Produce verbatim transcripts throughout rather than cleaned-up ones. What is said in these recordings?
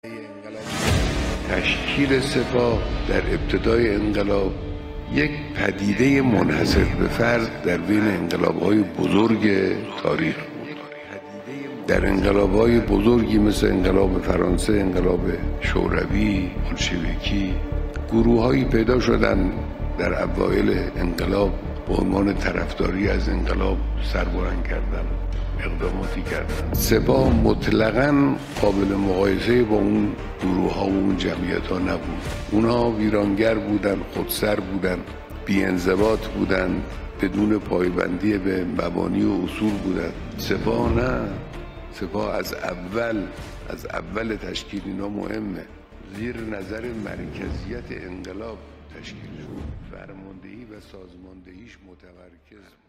تشکیل سپاه در ابتدای انقلاب یک پدیده منحصر به فرد در بین انقلاب‌های بزرگ تاریخ بود. در انقلاب‌های بزرگی مثل انقلاب فرانسه، انقلاب شوروی، بولشویکی، گروه‌هایی پیدا شدند در اوایل انقلاب به عنوان طرفداری از انقلاب سربلند کردن، اقداماتی کردن. سپاه مطلقاً قابل مقایسه با اون گروه‌ها و اون جمعیت‌ها نبود. اونها ویرانگر بودن، خودسر بودن، بی‌انضباط بودن، بدون پایبندی به مبانی و اصول بودن. سپاه نه، سپاه از اول از اول تشکیل اینا مهمه. زیر نظر مرکزیت انقلاب تشکیل شد. فرماندهی و سازماندهیش متمرکز بود.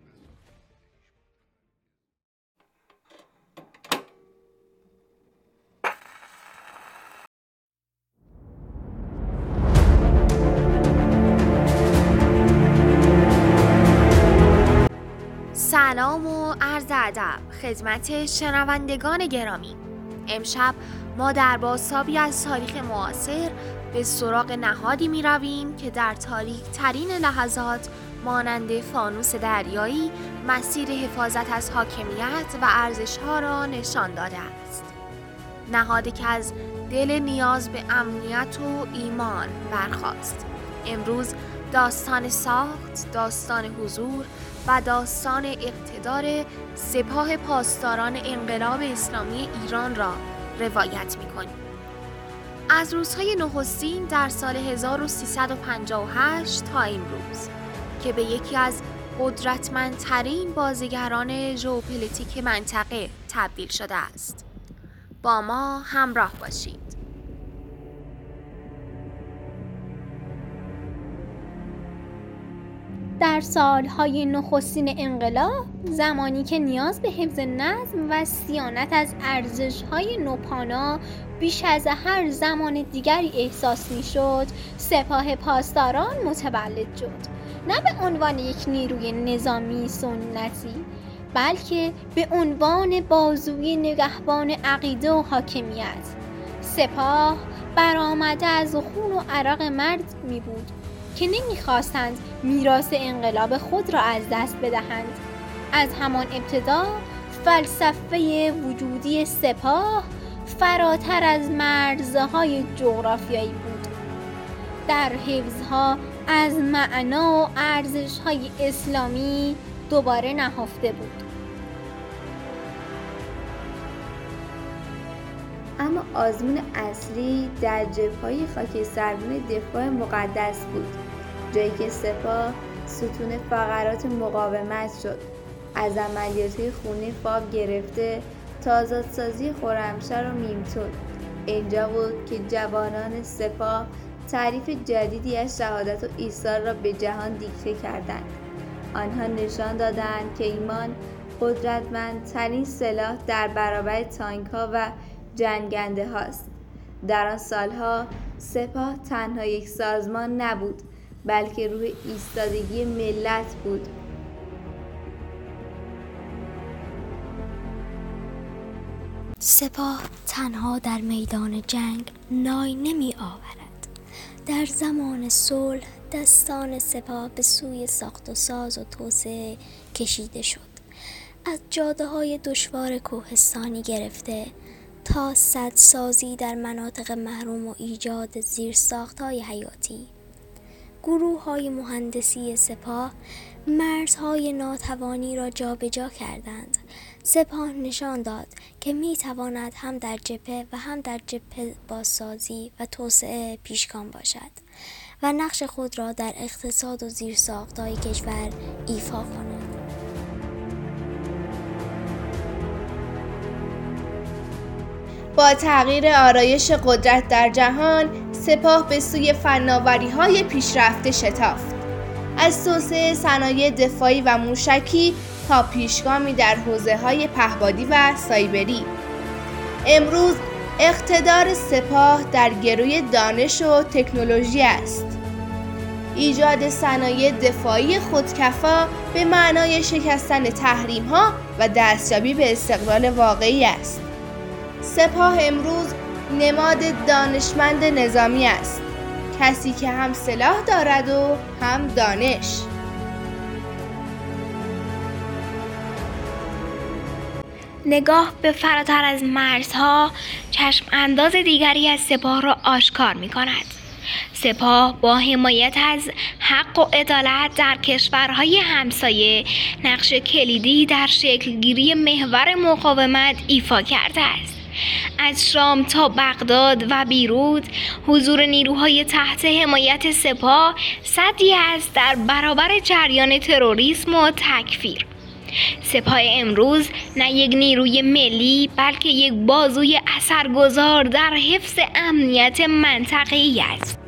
سلام و عرض ادب خدمت شنوندگان گرامی. امشب ما در بازتابی از تاریخ معاصر به سراغ نهادی می رویم که در تاریک ترین لحظات مانند فانوس دریایی مسیر حفاظت از حاکمیت و ارزش‌ها را نشان داده است. نهادی که از دل نیاز به امنیت و ایمان برخاست. امروز داستان ساخت، داستان حضور و داستان اقتدار سپاه پاسداران انقلاب اسلامی ایران را روایت می‌کنیم. از روزهای نخستین در سال هزار و سیصد و پنجاه و هشت تا امروز که به یکی از قدرتمندترین بازیگران ژئوپلیتیک منطقه تبدیل شده است. با ما همراه باشید. در سالهای نخستین انقلاب، زمانی که نیاز به حفظ نظم و صیانت از ارزش‌های نوپانا بیش از هر زمان دیگری احساس می‌شد، سپاه پاسداران متولد شد. نه به عنوان یک نیروی نظامی سنتی، بلکه به عنوان بازوی نگهبان عقیده و حاکمیت. سپاه برآمده از خون و عرق مرد می بود که نمی‌خواستند میراث انقلاب خود را از دست بدهند. از همان ابتدا فلسفه وجودی سپاه فراتر از مرزهای جغرافیایی بود. در حفظها از معنا و ارزش‌های اسلامی دوباره نهفته بود. اما آزمون اصلی در جبهه‌های خاکستربون دفاع مقدس بود، جایی که سپاه ستون فقرات مقاومت شد. از عملیات خونی فاب گرفته تا آزادسازی خرمشهر و میمتون، اینجا بود که جوانان سپاه تعریف جدیدی از شهادت و ایثار را به جهان دیکته کردند. آنها نشان دادند که ایمان قدرتمندترین سلاح در برابر تانک‌ها و جنگنده هاست. در آن سالها سپاه تنها یک سازمان نبود، بلکه روح ایستادگی ملت بود. سپاه تنها در میدان جنگ نای نمی آورد. در زمان صلح دستان سپاه به سوی ساخت و ساز و توسعه کشیده شد. از جاده‌های دشوار کوهستانی گرفته تا سدسازی در مناطق محروم و ایجاد زیرساخت‌های حیاتی، گروه‌های مهندسی سپاه مرزهای ناتوانی را جابجا کردند. سپاه نشان داد که می‌تواند هم در جبهه و هم در جبهه بازسازی و توسعه پیشگام باشد و نقش خود را در اقتصاد و زیرساخت‌های کشور ایفا کند. با تغییر آرایش قدرت در جهان، سپاه به سوی فناوری‌های پیشرفته شتافت. از توسعه صنایع دفاعی و موشکی تا پیشگامی در حوزه‌های پهپادی و سایبری. امروز اقتدار سپاه در گروی دانش و تکنولوژی است. ایجاد صنایع دفاعی خودکفا به معنای شکستن تحریم‌ها و دستیابی به استقلال واقعی است. سپاه امروز نماد دانشمند نظامی است، کسی که هم سلاح دارد و هم دانش. نگاه به فراتر از مرزها چشم انداز دیگری از سپاه را آشکار می کند. سپاه با حمایت از حق و عدالت در کشورهای همسایه نقش کلیدی در شکلگیری محور مقاومت ایفا کرده است. از شام تا بغداد و بیروت حضور نیروهای تحت حمایت سپاه سدی است در برابر جریان تروریسم و تکفیر. سپاه امروز نه یک نیروی ملی بلکه یک بازوی اثرگذار در حفظ امنیت منطقه‌ای است.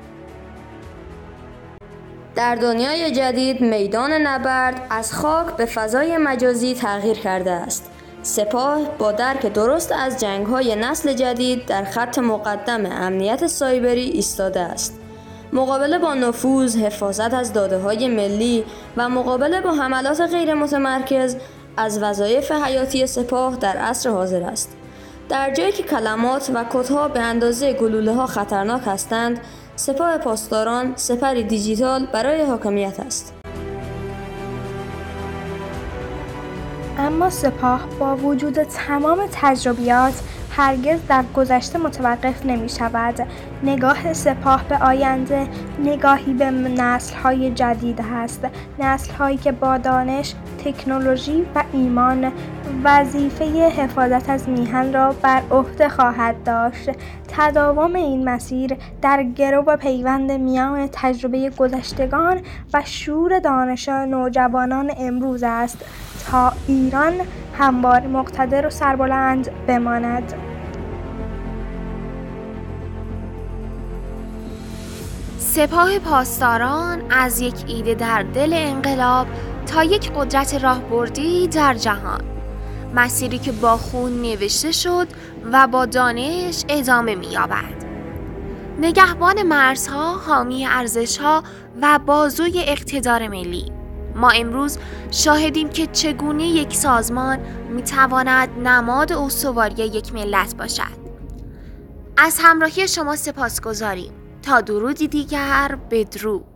در دنیای جدید میدان نبرد از خاک به فضای مجازی تغییر کرده است. سپاه با درک درست از جنگ‌های نسل جدید در خط مقدم امنیت سایبری ایستاده است. مقابله با نفوذ، حفاظت از داده‌های ملی و مقابله با حملات غیر متمرکز از وظایف حیاتی سپاه در عصر حاضر است. در جایی که کلمات و کدها به اندازه گلوله‌ها خطرناک هستند، سپاه پاسداران سپری دیجیتال برای حاکمیت است. اما سپاه با وجود تمام تجربیات هرگز در گذشته متوقف نمی شود. نگاه سپاه به آینده نگاهی به نسل‌های جدید است، نسل‌هایی که با دانش، تکنولوژی و ایمان وظیفه حفاظت از میهن را بر عهده خواهد داشت. تداوم این مسیر در گرو و پیوند میان تجربه گذشتگان و شور دانش نوجوانان امروز است تا ایران همواره مقتدر و سربلند بماند. سپاه پاسداران از یک ایده در دل انقلاب تا یک قدرت راهبردی در جهان، مسیری که با خون نوشته شد و با دانش ادامه می‌یابد. نگهبان مرزها، حامی ارزش‌ها و بازوی اقتدار ملی. ما امروز شاهدیم که چگونه یک سازمان می‌تواند نماد استواری یک ملت باشد. از همراهی شما سپاسگزاریم. تا درودی دیگر، بدرود.